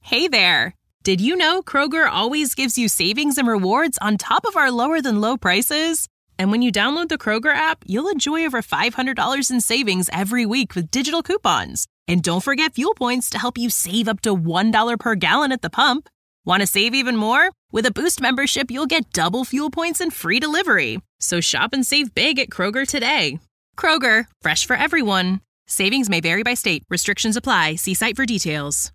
Hey there! Did you know Kroger always gives you savings and rewards on top of our lower-than-low prices? And when you download the Kroger app, you'll enjoy over $500 in savings every week with digital coupons. And don't forget fuel points to help you save up to $1 per gallon at the pump. Want to save even more? With a Boost membership, you'll get double fuel points and free delivery. So shop and save big at Kroger today. Kroger, fresh for everyone. Savings may vary by state. Restrictions apply. See site for details.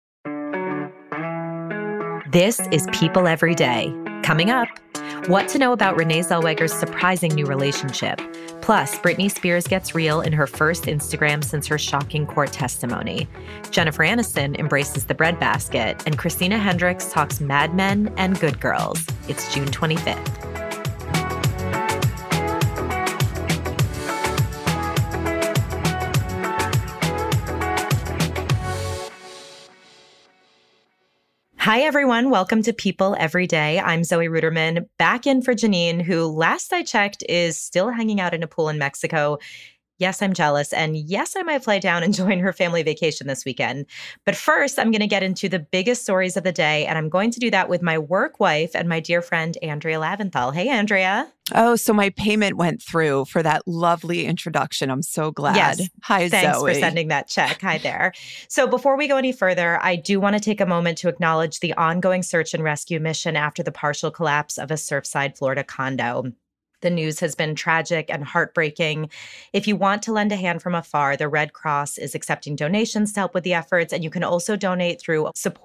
This is People Every Day. Coming up, what to know about Renee Zellweger's surprising new relationship. Plus, Britney Spears gets real in her first Instagram since her shocking court testimony. Jennifer Aniston embraces the breadbasket, and Christina Hendricks talks Mad Men and Good Girls. It's June 25th. Hi, everyone. Welcome to People Every Day. I'm Zoe Ruderman, back in for Janine, who last I checked is still hanging out in a pool in Mexico. Yes, I'm jealous. And yes, I might fly down and join her family vacation this weekend. But first, I'm going to get into the biggest stories of the day. And I'm going to do that with my work wife and my dear friend, Andrea Laventhal. Hey, Andrea. Oh, so my payment went through for that lovely introduction. I'm so glad. Yes. Hi, Thanks Zoe. for sending that check. Hi there. So before we go any further, I do want to take a moment to acknowledge the ongoing search and rescue mission after the partial collapse of a Surfside, Florida condo. The news has been tragic and heartbreaking. If you want to lend a hand from afar, the Red Cross is accepting donations to help with the efforts, and you can also donate through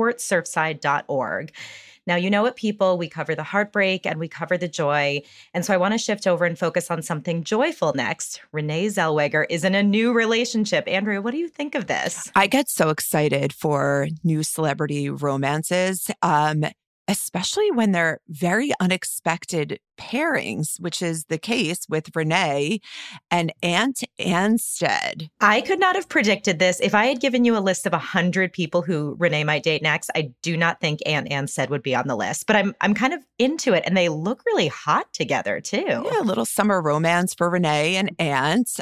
supportsurfside.org. Now, you know what, people, we cover the heartbreak and we cover the joy. And so I want to shift over and focus on something joyful next. Renee Zellweger is in a new relationship. Andrea, what do you think of this? I get so excited for new celebrity romances, especially when they're very unexpected pairings, which is the case with Renee and Ant Anstead. I could not have predicted this. If I had given you a list of 100 people who Renee might date next, I do not think Ant Anstead would be on the list. But I'm kind of into it, and they look really hot together, too. Yeah, a little summer romance for Renee and Ant.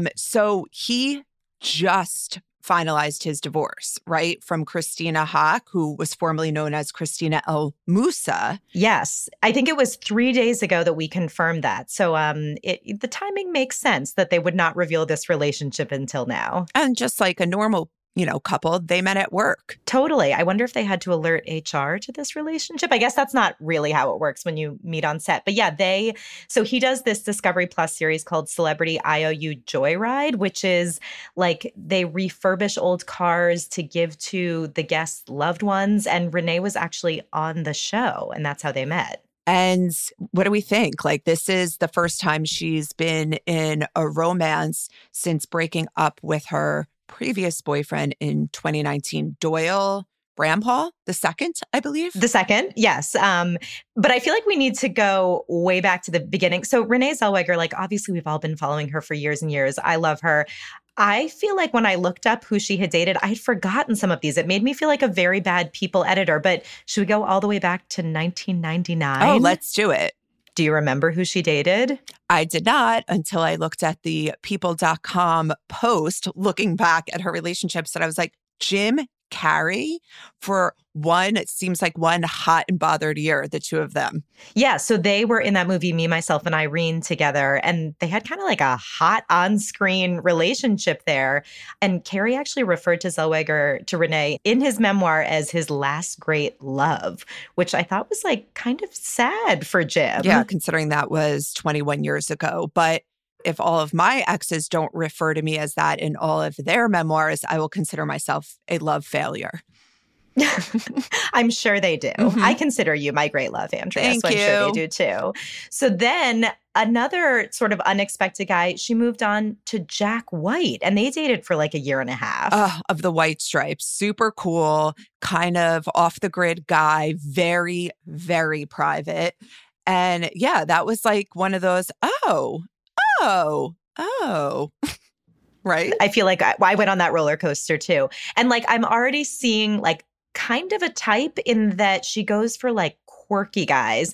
So he just finalized his divorce, right? From Christina Haack, who was formerly known as Christina El Moussa. Yes. I think it was 3 days ago that we confirmed that. So the timing makes sense that they would not reveal this relationship until now. And just like a normal, couple, they met at work. Totally. I wonder if they had to alert HR to this relationship. I guess that's not really how it works when you meet on set. But yeah, so he does this Discovery Plus series called Celebrity IOU Joyride, which is like they refurbish old cars to give to the guests' loved ones. And Renee was actually on the show, and that's how they met. And what do we think? Like, this is the first time she's been in a romance since breaking up with her previous boyfriend in 2019, Doyle Bramhall, the second, I believe. The second, yes. But I feel like we need to go way back to the beginning. So Renee Zellweger, like, obviously we've all been following her for years and years. I love her. I feel like when I looked up who she had dated, I had forgotten some of these. It made me feel like a very bad People editor. But should we go all the way back to 1999? Oh, let's do it. Do you remember who she dated? I did not until I looked at the People.com post looking back at her relationships, and I was like, Jim Carrey for it seems like one hot and bothered year, the two of them. Yeah, so they were in that movie, Me, Myself, and Irene together, and they had kind of like a hot on-screen relationship there. And Carrey actually referred to Zellweger, to Renee, in his memoir as his last great love, which I thought was like kind of sad for Jim. Yeah, considering that was 21 years ago. But if all of my exes don't refer to me as that in all of their memoirs, I will consider myself a love failure. I'm sure they do. Mm-hmm. I consider you my great love, Andrea. Thank so you. I'm sure they do too. So then another sort of unexpected guy, she moved on to Jack White, and they dated for like a year and a half. Of the White Stripes. Super cool, kind of off the grid guy, very, very private. And yeah, that was like one of those, right? I feel like I went on that roller coaster too. And like, I'm already seeing like kind of a type in that she goes for like quirky guys.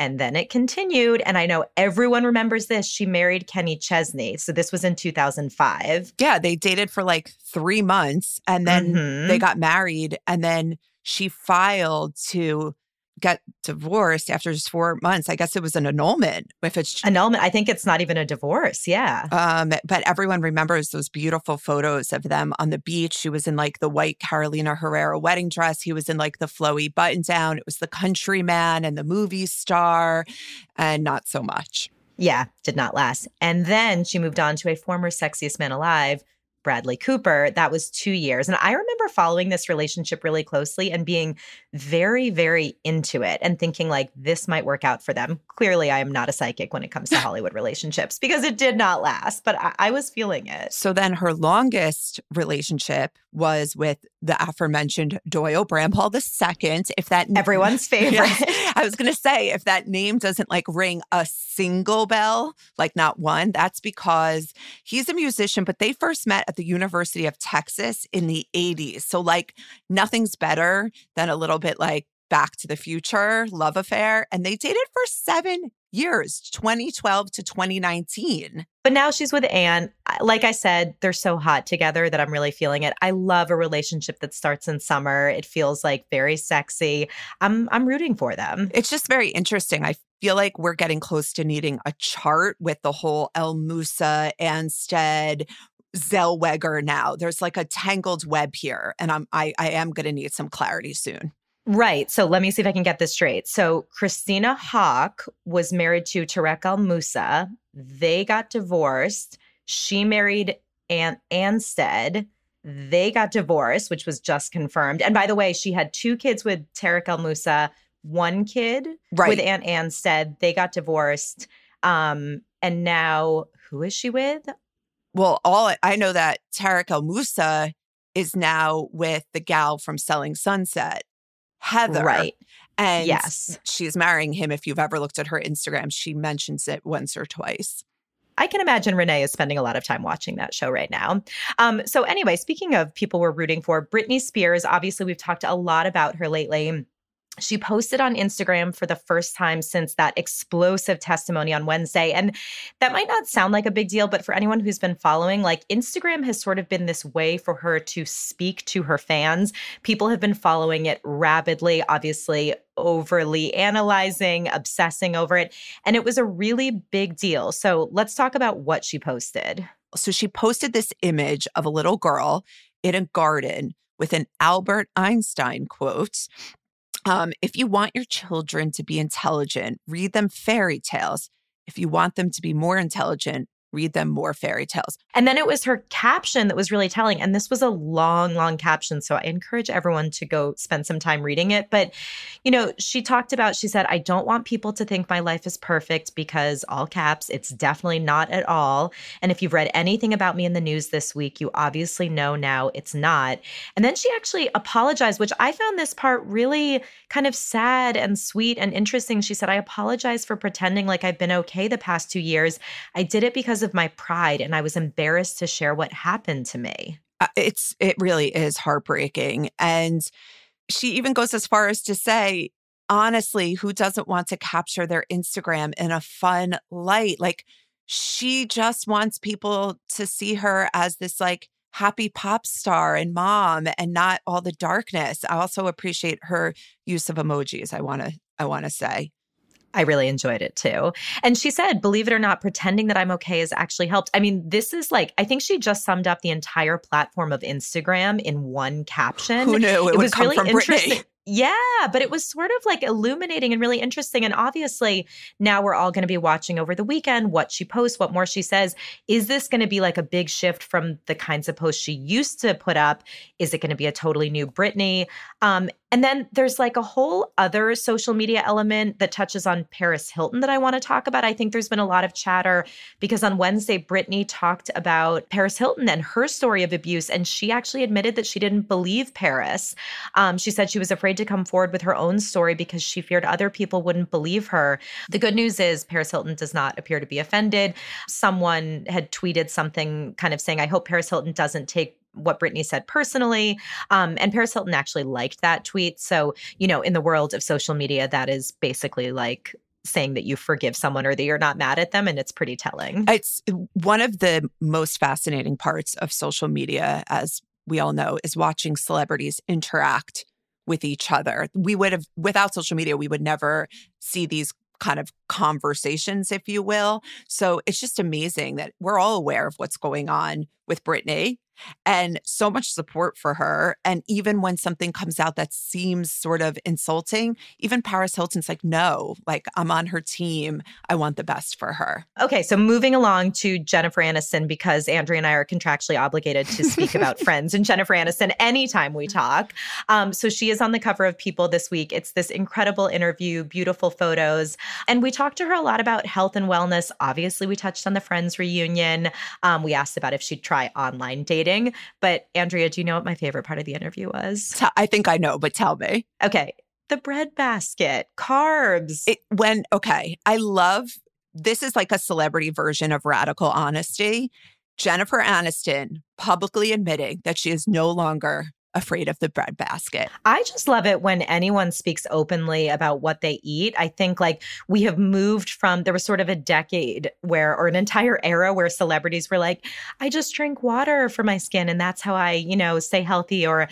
And then it continued. And I know everyone remembers this. She married Kenny Chesney. So this was in 2005. Yeah, they dated for like 3 months and then they got married. And then she filed to get divorced after just 4 months. I guess it was an annulment. If it's annulment, I think it's not even a divorce. Yeah. But everyone remembers those beautiful photos of them on the beach. She was in like the white Carolina Herrera wedding dress. He was in like the flowy button down. It was the countryman and the movie star, and not so much. Yeah, did not last. And then she moved on to a former sexiest man alive, Bradley Cooper. That was 2 years. And I remember following this relationship really closely and being very, very into it and thinking like this might work out for them. Clearly, I am not a psychic when it comes to Hollywood relationships because it did not last, but I was feeling it. So then her longest relationship was with the aforementioned Doyle Bramhall II. If that everyone's favorite. Yes, I was going to say, if that name doesn't like ring a single bell, like not one, that's because he's a musician, but they first met at the University of Texas in the 80s. So like nothing's better than a little bit like Back to the Future love affair. And they dated for 7 years, 2012 to 2019. But now she's with Anne. Like I said, they're so hot together that I'm really feeling it. I love a relationship that starts in summer. It feels like very sexy. I'm rooting for them. It's just very interesting. I feel like we're getting close to needing a chart with the whole El Moussa, Anstead, Zellweger now. There's like a tangled web here. And I am going to need some clarity soon. Right. So let me see if I can get this straight. So Christina Hawk was married to Tarek El Moussa. They got divorced. She married Anstead. They got divorced, which was just confirmed. And by the way, she had 2 kids with Tarek El Moussa, 1 kid with Aunt Anstead. They got divorced. And now who is she with? Well, I know that Tarek El Moussa is now with the gal from Selling Sunset, Heather. Right. And yes, she's marrying him. If you've ever looked at her Instagram, she mentions it once or twice. I can imagine Renee is spending a lot of time watching that show right now. So anyway, speaking of people we're rooting for, Britney Spears, obviously we've talked a lot about her lately. She posted on Instagram for the first time since that explosive testimony on Wednesday. And that might not sound like a big deal, but for anyone who's been following, like Instagram has sort of been this way for her to speak to her fans. People have been following it rabidly, obviously overly analyzing, obsessing over it. And it was a really big deal. So let's talk about what she posted. So she posted this image of a little girl in a garden with an Albert Einstein quote. If you want your children to be intelligent, read them fairy tales. If you want them to be more intelligent, read them more fairy tales. And then it was her caption that was really telling. And this was a long, long caption. So I encourage everyone to go spend some time reading it. But, you know, she said, I don't want people to think my life is perfect because, all caps, it's definitely not at all. And if you've read anything about me in the news this week, you obviously know now it's not. And then she actually apologized, which I found this part really kind of sad and sweet and interesting. She said, I apologize for pretending like I've been okay the past 2 years. I did it because of my pride, and I was embarrassed to share what happened to me. It really is heartbreaking. And she even goes as far as to say, honestly, who doesn't want to capture their Instagram in a fun light? Like, she just wants people to see her as this like happy pop star and mom and not all the darkness. I also appreciate her use of emojis, I want to say. I really enjoyed it too. And she said, believe it or not, pretending that I'm okay has actually helped. I mean, this is like, I think she just summed up the entire platform of Instagram in one caption. Who knew it would come really from Britney? Yeah, but it was sort of like illuminating and really interesting. And obviously now we're all going to be watching over the weekend what she posts, what more she says. Is this going to be like a big shift from the kinds of posts she used to put up? Is it going to be a totally new Britney? And then there's like a whole other social media element that touches on Paris Hilton that I want to talk about. I think there's been a lot of chatter because on Wednesday, Britney talked about Paris Hilton and her story of abuse. And she actually admitted that she didn't believe Paris. She said she was afraid to come forward with her own story because she feared other people wouldn't believe her. The good news is Paris Hilton does not appear to be offended. Someone had tweeted something kind of saying, I hope Paris Hilton doesn't take what Britney said personally. And Paris Hilton actually liked that tweet. So, you know, in the world of social media, that is basically like saying that you forgive someone or that you're not mad at them. And it's pretty telling. It's one of the most fascinating parts of social media, as we all know, is watching celebrities interact with each other. Without social media, we would never see these kind of conversations, if you will. So it's just amazing that we're all aware of what's going on with Britney and so much support for her. And even when something comes out that seems sort of insulting, even Paris Hilton's like, no, like I'm on her team. I want the best for her. Okay, so moving along to Jennifer Aniston, because Andrea and I are contractually obligated to speak about Friends and Jennifer Aniston anytime we talk. So she is on the cover of People this week. It's this incredible interview, beautiful photos. And we talked to her a lot about health and wellness. Obviously, we touched on the Friends reunion. We asked about if she'd try online dating. But Andrea, do you know what my favorite part of the interview was? I think I know, but tell me. Okay. The bread basket, carbs. I love, this is like a celebrity version of radical honesty. Jennifer Aniston publicly admitting that she is no longer afraid of the bread basket. I just love it when anyone speaks openly about what they eat. I think like we have moved from, there was sort of a decade or an entire era where celebrities were like, I just drink water for my skin and that's how I, stay healthy, or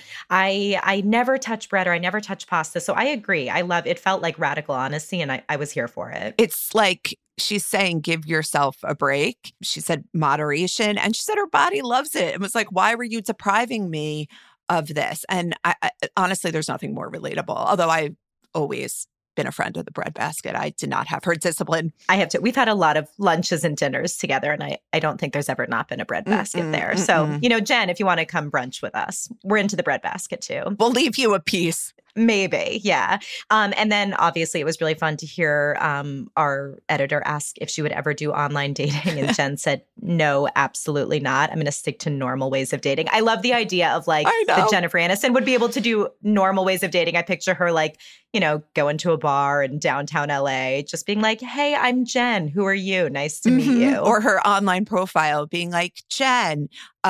I never touch bread or I never touch pasta. So I agree. I love, it felt like radical honesty and I was here for it. It's like, she's saying, give yourself a break. She said moderation, and she said her body loves it. It was like, why were you depriving me of this? And I honestly, there's nothing more relatable. Although I've always been a friend of the bread basket, I did not have her discipline. I have to. We've had a lot of lunches and dinners together, and I don't think there's ever not been a bread basket there. So, Jen, if you want to come brunch with us, we're into the bread basket too. We'll leave you a piece. Maybe, yeah. And then obviously it was really fun to hear our editor ask if she would ever do online dating. And Jen said, no, absolutely not. I'm going to stick to normal ways of dating. I love the idea of like that Jennifer Aniston would be able to do normal ways of dating. I picture her like, going to a bar in downtown LA, just being like, hey, I'm Jen. Who are you? Nice to meet you. Or her online profile being like, Jen,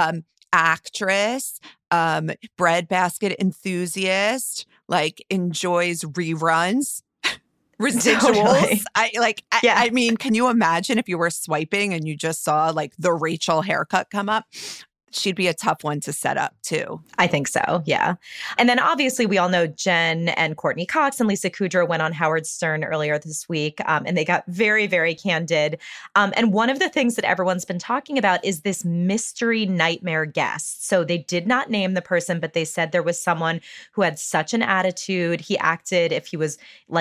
actress, bread basket enthusiast, like enjoys reruns, residuals. Totally. I mean, can you imagine if you were swiping and you just saw like the Rachel haircut come up? She'd be a tough one to set up too. I think so, yeah. And then obviously we all know Jen and Courtney Cox and Lisa Kudrow went on Howard Stern earlier this week, and they got very, very candid. And one of the things that everyone's been talking about is this mystery nightmare guest. So they did not name the person, but they said there was someone who had such an attitude. He acted if he was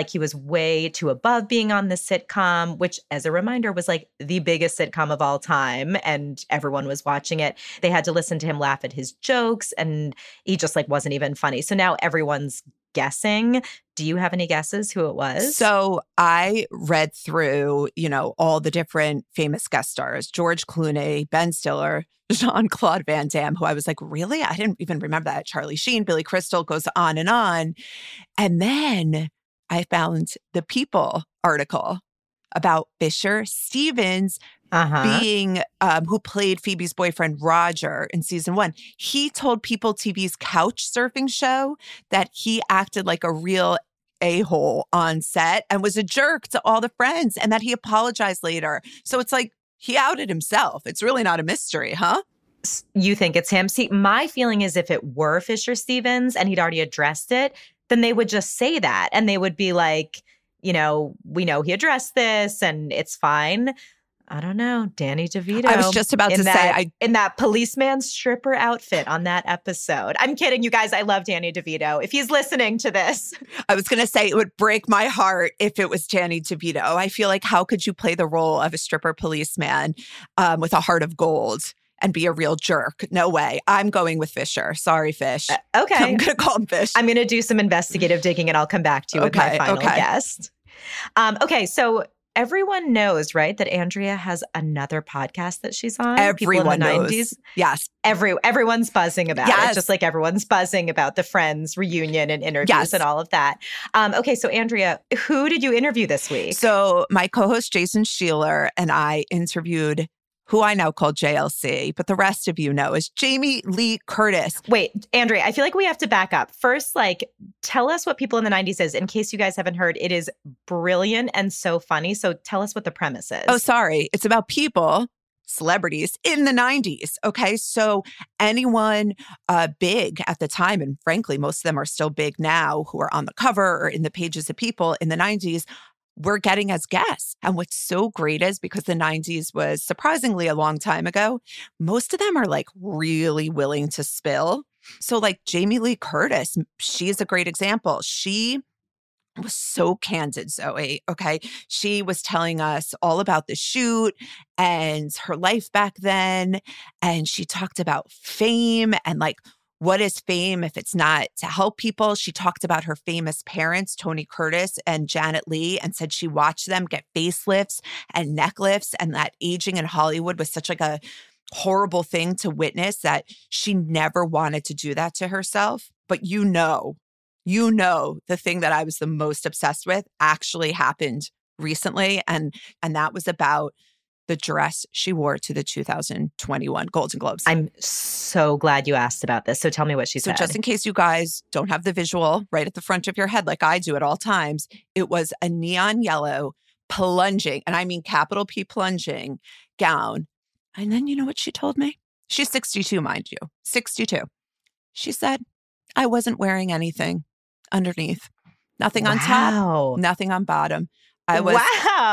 way too above being on the sitcom, which as a reminder was like the biggest sitcom of all time, and everyone was watching it. They had to listen to him laugh at his jokes, and he just like wasn't even funny. So now everyone's guessing. Do you have any guesses who it was? So I read through, all the different famous guest stars, George Clooney, Ben Stiller, Jean-Claude Van Damme, who I was like, really? I didn't even remember that. Charlie Sheen, Billy Crystal, goes on. And then I found the People article about Fisher Stevens being, who played Phoebe's boyfriend, Roger, in season 1. He told People TV's couch surfing show that he acted like a real a-hole on set and was a jerk to all the friends, and that he apologized later. So it's like he outed himself. It's really not a mystery, huh? You think it's him? See, my feeling is if it were Fisher Stevens and he'd already addressed it, then they would just say that. And they would be like, we know he addressed this and it's fine. I don't know. Danny DeVito. I was just about to say. In that policeman stripper outfit on that episode. I'm kidding, you guys. I love Danny DeVito. If he's listening to this. I was going to say it would break my heart if it was Danny DeVito. I feel like how could you play the role of a stripper policeman with a heart of gold and be a real jerk? No way. I'm going with Fisher. Sorry, Fish. Okay. I'm going to call him Fish. I'm going to do some investigative digging and I'll come back to you with my final guest. Okay, so everyone knows, right, that Andrea has another podcast that she's on. Everyone knows. 90s. Yes. Everyone's buzzing about it, just like everyone's buzzing about the Friends reunion and interviews and all of that. Okay, so Andrea, who did you interview this week? So my co-host Jason Sheeler and I interviewed who I now call JLC, but the rest of you know, is Jamie Lee Curtis. Wait, Andrea, I feel like we have to back up. First, tell us what People in the 90s is. In case you guys haven't heard, it is brilliant and so funny. So tell us what the premise is. Oh, sorry. It's about people, celebrities in the 90s. Okay. So anyone big at the time, and frankly, most of them are still big now, who are on the cover or in the pages of People in the 90s, we're getting as guests. And what's so great is because the 90s was surprisingly a long time ago, most of them are really willing to spill. So Jamie Lee Curtis, she's a great example. She was so candid, Zoe. Okay. She was telling us all about the shoot and her life back then. And she talked about fame and what is fame if it's not to help people? She talked about her famous parents, Tony Curtis and Janet Leigh, and said she watched them get facelifts and neck lifts, and that aging in Hollywood was such a horrible thing to witness that she never wanted to do that to herself. But you know, the thing that I was the most obsessed with actually happened recently, and that was about the dress she wore to the 2021 Golden Globes. I'm so glad you asked about this. So tell me what she said. So just in case you guys don't have the visual right at the front of your head like I do at all times, it was a neon yellow plunging, and I mean capital P plunging gown. And then you know what she told me? She's 62, mind you, 62. She said, I wasn't wearing anything underneath. Nothing on top, nothing on bottom. I was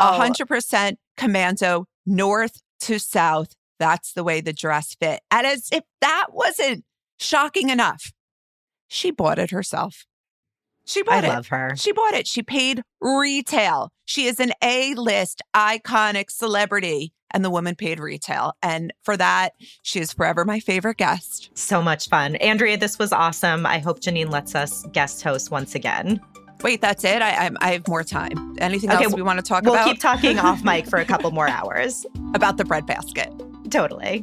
100% commando, north to south. That's the way the dress fit. And as if that wasn't shocking enough, she bought it herself. I love her. She bought it. She paid retail. She is an A-list iconic celebrity, and the woman paid retail. And for that, she is forever my favorite guest. So much fun. Andrea, this was awesome. I hope Janine lets us guest host once again. Wait, that's it? I have more time. Anything else we want to talk about? We'll keep talking off mic for a couple more hours. About the breadbasket. Totally.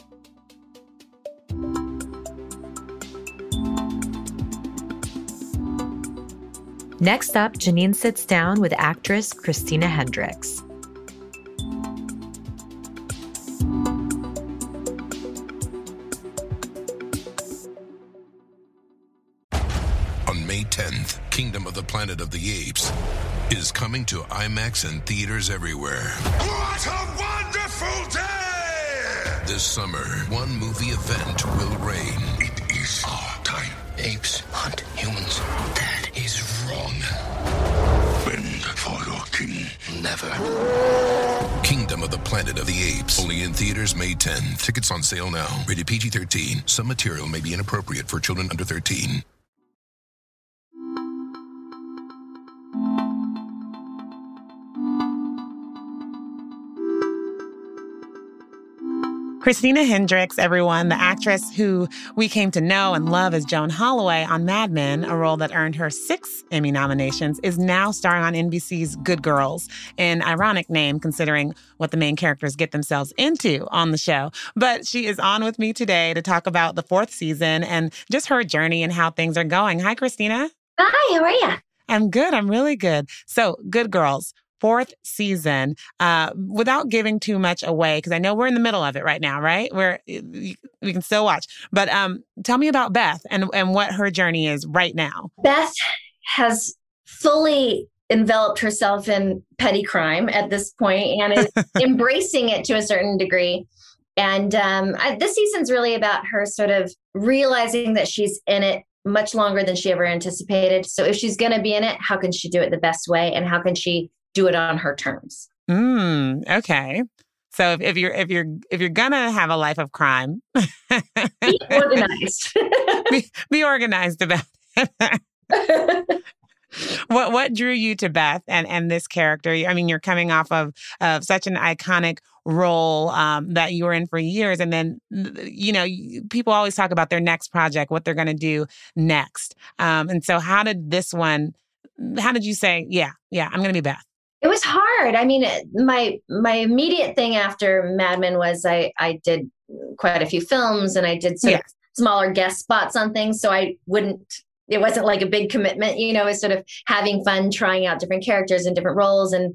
Next up, Janine sits down with actress Christina Hendricks. On May 10th, Kingdom of the Planet of the Apes is coming to IMAX and theaters everywhere. What a wonderful day! This summer, one movie event will reign. It is our time. Apes hunt humans. That is wrong. Bend for your king. Never. Kingdom of the Planet of the Apes. Only in theaters May 10th. Tickets on sale now. Rated PG-13. Some material may be inappropriate for children under 13. Christina Hendricks, everyone, the actress who we came to know and love as Joan Holloway on Mad Men, a role that earned her 6 Emmy nominations, is now starring on NBC's Good Girls, an ironic name considering what the main characters get themselves into on the show. But she is on with me today to talk about the 4th season and just her journey and how things are going. Hi, Christina. Hi, how are you? I'm good. I'm really good. So, Good Girls. 4th season, without giving too much away, because I know we're in the middle of it right now, right? We can still watch. But tell me about Beth and what her journey is right now. Beth has fully enveloped herself in petty crime at this point and is embracing it to a certain degree. And this season's really about her sort of realizing that she's in it much longer than she ever anticipated. So if she's going to be in it, how can she do it the best way? And how can she do it on her terms? Okay. So if you're gonna have a life of crime, be organized. be organized about it. What drew you to Beth and this character? I mean, you're coming off of such an iconic role that you were in for years, and then people always talk about their next project, what they're going to do next. And so, how did you say, yeah, I'm going to be Beth? It was hard. I mean, my immediate thing after Mad Men was I did quite a few films and I did sort of smaller guest spots on things. So I wouldn't it wasn't like a big commitment, you know, it's sort of having fun, trying out different characters and different roles. And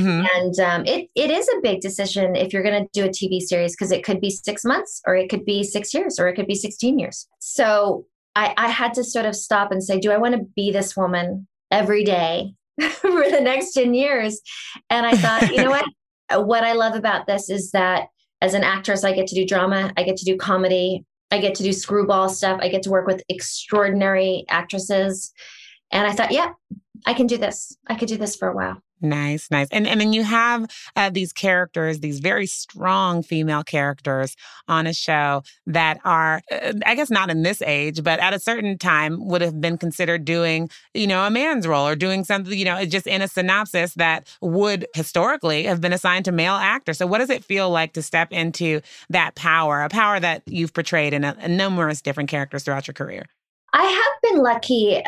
it is a big decision if you're going to do a TV series, because it could be 6 months or it could be 6 years or it could be 16 years. So I had to sort of stop and say, do I want to be this woman every day for the next 10 years? And I thought, you know what I love about this is that as an actress, I get to do drama, I get to do comedy, I get to do screwball stuff, I get to work with extraordinary actresses. And I thought, yeah, I can do this. I could do this for a while. Nice. And then you have these characters, these very strong female characters on a show that are, I guess not in this age, but at a certain time would have been considered doing, you know, a man's role or doing something, you know, just in a synopsis that would historically have been assigned to male actors. So what does it feel like to step into that power, a power that you've portrayed in numerous different characters throughout your career? I have been lucky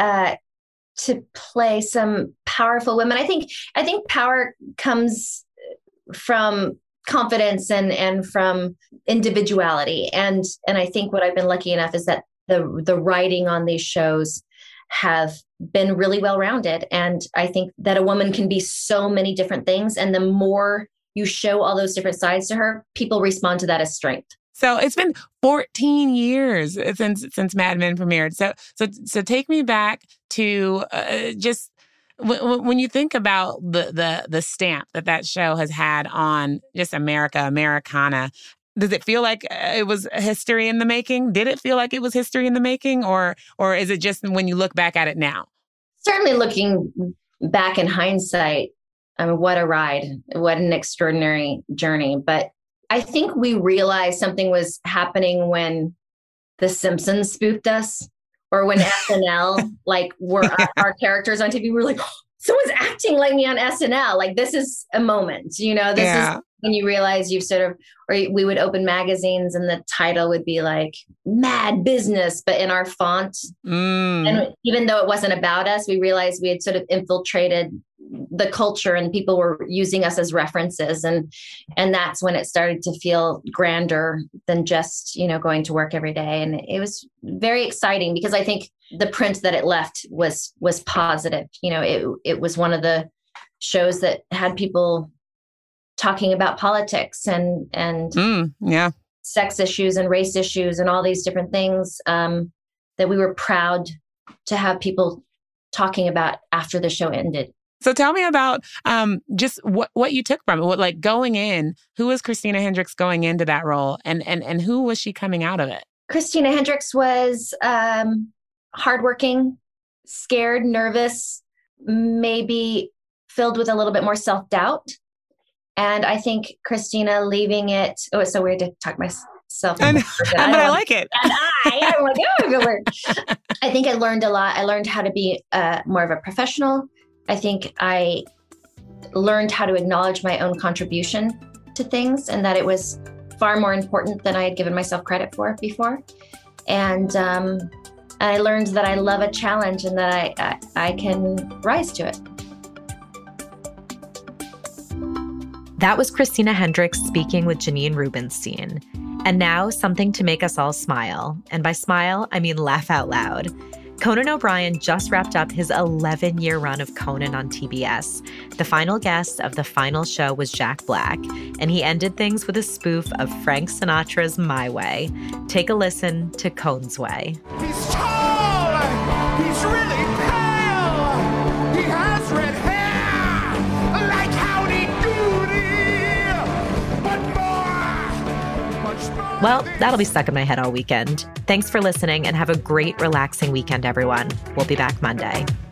to play some powerful women. I think power comes from confidence and from individuality. And I think what I've been lucky enough is that the writing on these shows have been really well-rounded. And I think that a woman can be so many different things. And the more you show all those different sides to her, people respond to that as strength. So it's been 14 years since Mad Men premiered. So take me back to just when you think about the stamp that show has had on just Americana. Does it feel like it was history in the making? Did it feel like it was history in the making, or is it just when you look back at it now? Certainly, looking back in hindsight, I mean, what a ride! What an extraordinary journey! But I think we realized something was happening when The Simpsons spoofed us, or when SNL, like, were our characters on TV. We were like, oh, someone's acting like me on SNL. Like, this is a moment, you know, this is when you realize you've sort of, or we would open magazines and the title would be like Mad Business, but in our font. And even though it wasn't about us, we realized we had sort of infiltrated the culture and people were using us as references. And that's when it started to feel grander than just, you know, going to work every day. And it was very exciting because I think the print that it left was positive. You know, it was one of the shows that had people talking about politics and sex issues and race issues and all these different things that we were proud to have people talking about after the show ended. So tell me about just what you took from it. What, like, going in, who was Christina Hendricks going into that role, and who was she coming out of it? Christina Hendricks was hardworking, scared, nervous, maybe filled with a little bit more self-doubt. And I think Christina leaving it, oh, it's so weird to talk myself. But I like it. And I'm like, oh, I feel weird. I think I learned a lot. I learned how to be more of a professional. I think I learned how to acknowledge my own contribution to things and that it was far more important than I had given myself credit for before. And I learned that I love a challenge and that I can rise to it. That was Christina Hendricks speaking with Janine Rubenstein. And now, something to make us all smile. And by smile, I mean laugh out loud. Conan O'Brien just wrapped up his 11-year run of Conan on TBS. The final guest of the final show was Jack Black, and he ended things with a spoof of Frank Sinatra's My Way. Take a listen to Cone's Way. He's tall! He's really pale! He has red hair! Like Howdy Doody! But more! Much more! Well, that'll be stuck in my head all weekend. Thanks for listening and have a great, relaxing weekend, everyone. We'll be back Monday.